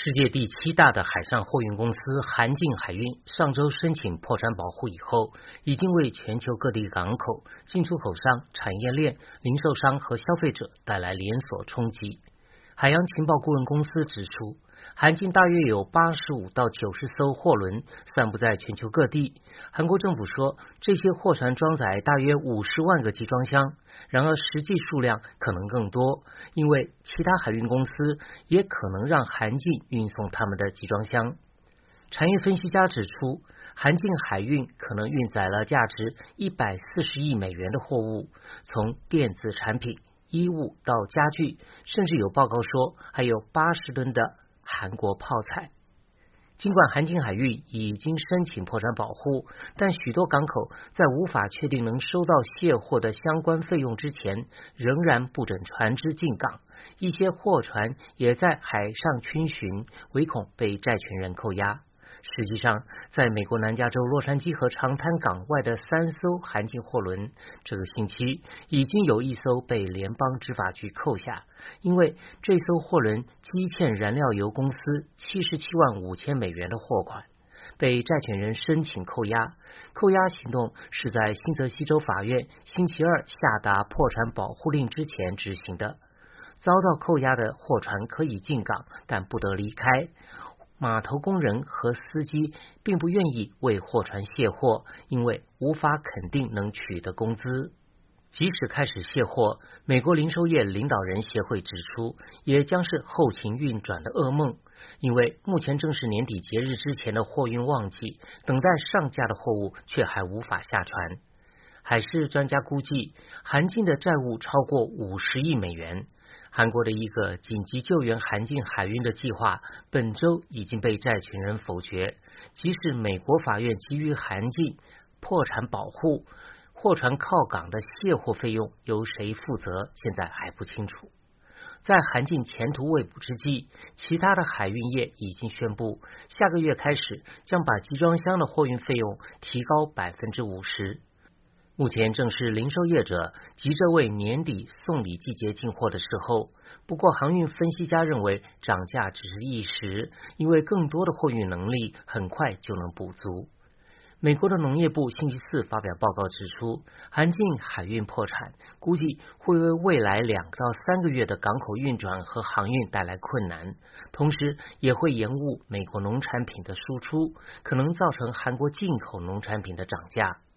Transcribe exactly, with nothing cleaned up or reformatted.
世界第七大的海上货运公司韩进海运上周申请破产保护以后，已经为全球各地港口、进出口商、产业链、零售商和消费者带来连锁冲击。海洋情报顾问公司指出，韩进大约有八十五到九十艘货轮散布在全球各地。韩国政府说，这些货船装载大约五十万个集装箱，然而实际数量可能更多，因为其他海运公司也可能让韩进运送他们的集装箱。产业分析家指出，韩进海运可能运载了价值一百四十亿美元的货物，从电子产品、衣物到家具，甚至有报告说还有八十吨的韩国泡菜。尽管韩进海运已经申请破产保护，但许多港口在无法确定能收到卸货的相关费用之前，仍然不准船只进港。一些货船也在海上逡巡，唯恐被债权人扣押。实际上，在美国南加州洛杉矶和长滩港外的三艘韩进货轮，这个星期已经有一艘被联邦执法局扣下，因为这艘货轮积欠燃料油公司七十七万五千美元的货款，被债权人申请扣押。扣押行动是在新泽西州法院星期二下达破产保护令之前执行的。遭到扣押的货船可以进港，但不得离开。码头工人和司机并不愿意为货船卸货，因为无法肯定能取得工资。即使开始卸货，美国零售业领导人协会指出，也将是后勤运转的噩梦，因为目前正是年底节日之前的货运旺季，等待上架的货物却还无法下船。海事专家估计，韩进的债务超过五十亿美元。韩国的一个紧急救援韩进海运的计划，本周已经被债权人否决。即使美国法院给予韩进破产保护，货船靠港的卸货费用由谁负责，现在还不清楚。在韩进前途未卜之际，其他的海运业已经宣布，下个月开始将把集装箱的货运费用提高百分之五十。目前正是零售业者急着为年底送礼季节进货的时候，不过航运分析家认为涨价只是一时，因为更多的货运能力很快就能补足。美国的农业部星期四发表报告指出，韩进海运破产，估计会为未来两到三个月的港口运转和航运带来困难，同时也会延误美国农产品的输出，可能造成韩国进口农产品的涨价。